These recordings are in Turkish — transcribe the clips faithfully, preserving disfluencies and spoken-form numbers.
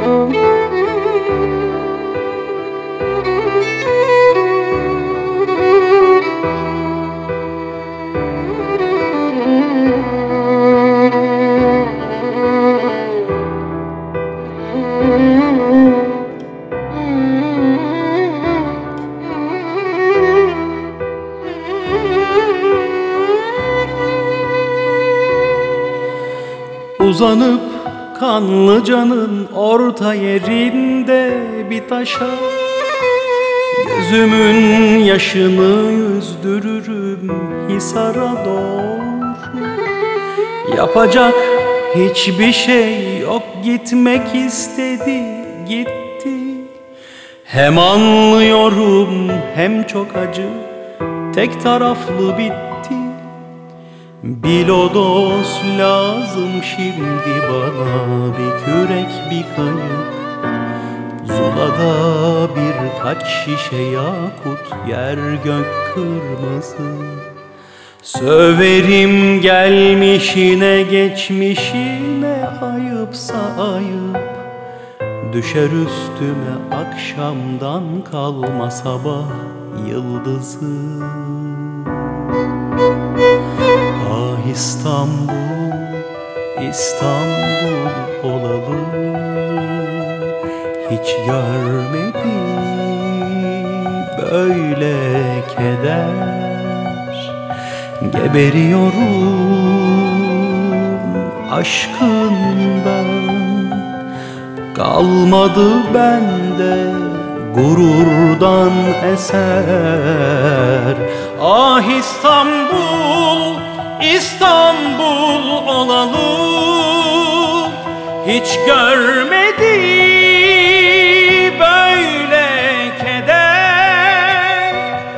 Uzanıp Kanlıca'nın orta yerinde bir taşa gözümün yaşını yüzdürürüm Hisar'a doğru. Yapacak hiçbir şey yok, gitmek istedi gitti. Hem anlıyorum hem çok acı, tek taraflı bitti. Bilodos lazım şimdi bana, bir kürek bir kayık, Zula'da birkaç şişe yakut, yer gök kırmızı. Söverim gelmişine geçmişine, ayıpsa ayıp, düşer üstüme akşamdan kalma sabah yıldızı. Ah İstanbul, İstanbul olalı, hiç görmedim böyle keder. Geberiyorum aşkından, kalmadı bende gururdan eser. Ah İstanbul, İstanbul olalı, hiç görmedi böyle keder.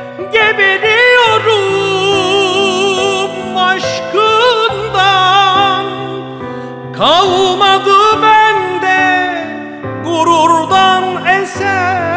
Geberiyorum aşkından, kalmadı bende gururdan eser.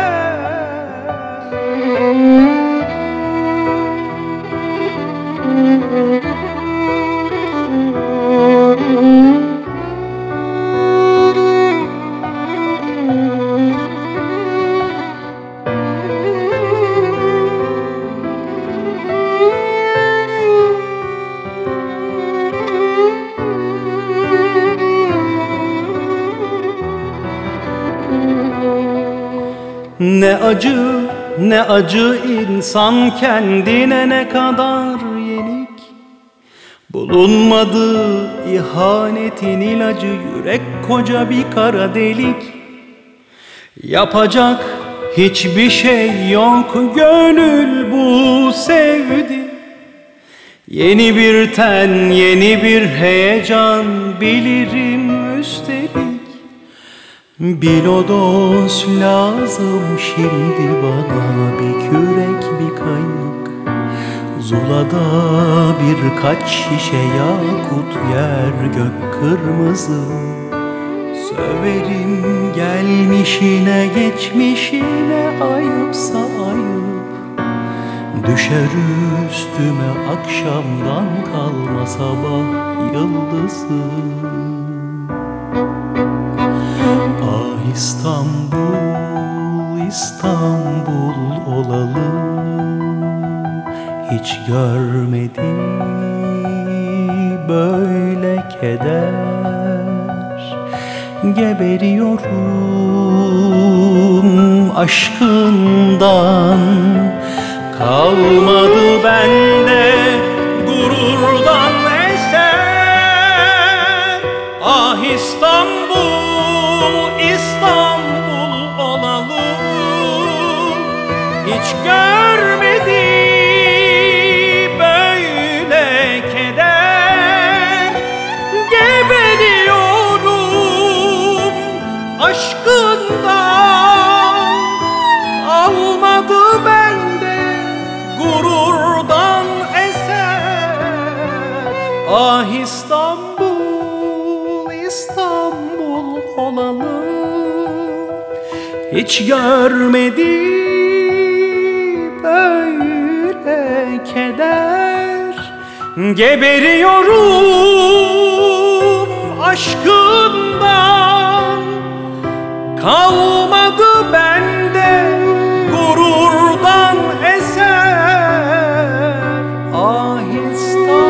Ne acı, ne acı insan kendine ne kadar yenik. Bulunmadı ihanetin ilacı, yürek koca bir kara delik. Yapacak hiçbir şey yok, gönül bu sevdi. Yeni bir ten, yeni bir heyecan, bilirim üstelik. Bilodos lazım şimdi bana, bir kürek bir kayık, Zula'da birkaç şişe yakut, yer gök kırmızı. Söverim gelmişine geçmişine, ayıpsa ayıp, düşer üstüme akşamdan kalma sabah yıldızı. Ah İstanbul, İstanbul olalı, hiç görmedim böyle keder. Geberiyorum aşkından, kalmadı bende gururdan eser. Ah İstanbul, İstanbul olalı, hiç görmedi böyle keder. Geberiyorum aşkından, kalmadı bende gururdan eser. Ah İstanbul, İstanbul olalı, hiç görmedi böyle keder. Geberiyorum aşkından, ahista